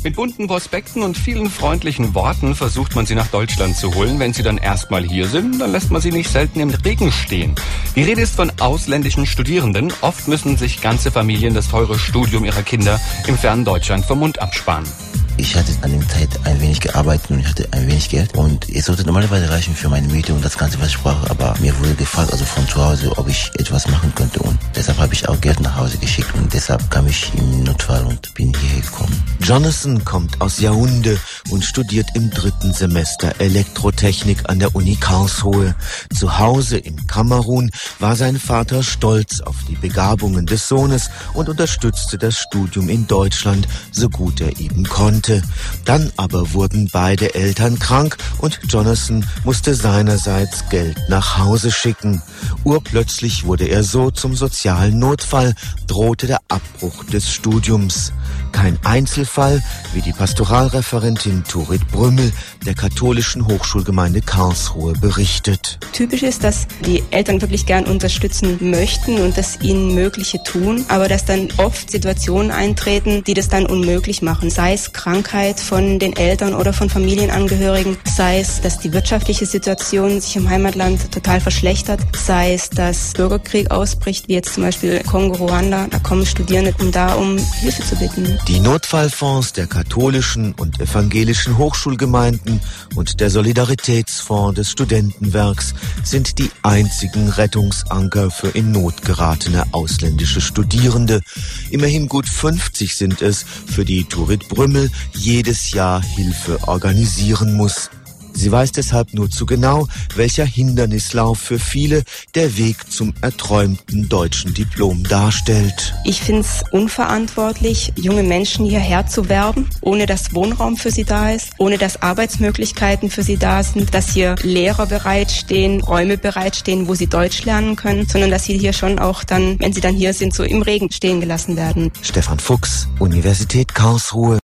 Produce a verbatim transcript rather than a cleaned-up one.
Mit bunten Prospekten und vielen freundlichen Worten versucht man sie nach Deutschland zu holen. Wenn sie dann erstmal hier sind, dann lässt man sie nicht selten im Regen stehen. Die Rede ist von ausländischen Studierenden. Oft müssen sich ganze Familien das teure Studium ihrer Kinder im fernen Deutschland vom Mund absparen. Ich hatte an dem Zeit ein wenig gearbeitet und ich hatte ein wenig Geld und es sollte normalerweise reichen für meine Miete und das Ganze, was ich brauche, aber mir wurde gefragt, also von zu Hause, ob ich etwas machen könnte und deshalb habe ich auch Geld nach Hause geschickt und deshalb kam ich im Notfall und bin hierher gekommen. Jonathan kommt aus Yaoundé und studiert im dritten Semester Elektrotechnik an der Uni Karlsruhe. Zu Hause in Kamerun war sein Vater stolz auf die Begabungen des Sohnes und unterstützte das Studium in Deutschland, so gut er eben konnte. Dann aber wurden beide Eltern krank und Jonathan musste seinerseits Geld nach Hause schicken. Urplötzlich wurde er so zum sozialen Notfall, drohte der Abbruch des Studiums. Kein Einzelfall, wie die Pastoralreferentin Turit Brümmel der katholischen Hochschulgemeinde Karlsruhe berichtet. Typisch ist, dass die Eltern wirklich gern unterstützen möchten und das ihnen Mögliche tun, aber dass dann oft Situationen eintreten, die das dann unmöglich machen. Sei es Krankheit von den Eltern oder von Familienangehörigen, sei es, dass die wirtschaftliche Situation sich im Heimatland total verschlechtert, sei es, dass Bürgerkrieg ausbricht, wie jetzt zum Beispiel Kongo, Ruanda. Da kommen Studierende, um da um Hilfe zu bitten. Die Notfallfonds der katholischen und evangelischen Hochschulgemeinden und der Solidaritätsfonds des Studentenwerks sind die einzigen Rettungsanker für in Not geratene ausländische Studierende. Immerhin gut fünfzig sind es, für die Turit Brümmel jedes Jahr Hilfe organisieren muss. Sie weiß deshalb nur zu genau, welcher Hindernislauf für viele der Weg zum erträumten deutschen Diplom darstellt. Ich finde es unverantwortlich, junge Menschen hierher zu werben, ohne dass Wohnraum für sie da ist, ohne dass Arbeitsmöglichkeiten für sie da sind, dass hier Lehrer bereitstehen, Räume bereitstehen, wo sie Deutsch lernen können, sondern dass sie hier schon auch dann, wenn sie dann hier sind, so im Regen stehen gelassen werden. Stefan Fuchs, Universität Karlsruhe.